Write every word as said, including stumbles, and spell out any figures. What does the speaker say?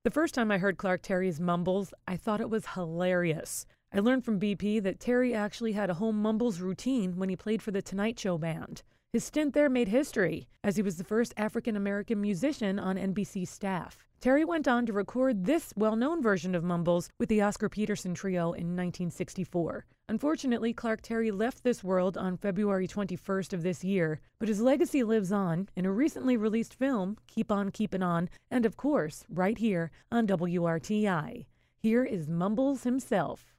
The first time I heard Clark Terry's Mumbles, I thought it was hilarious. I learned from B P that Terry actually had a home mumbles routine when he played for the Tonight Show band. His stint there made history, as he was the first African-American musician on N B C staff. Terry went on to record this well-known version of Mumbles with the Oscar Peterson Trio in nineteen sixty-four. Unfortunately, Clark Terry left this world on February twenty-first of this year, but his legacy lives on in a recently released film, Keep On Keepin' On, and of course, right here on W R T I. Here is Mumbles himself.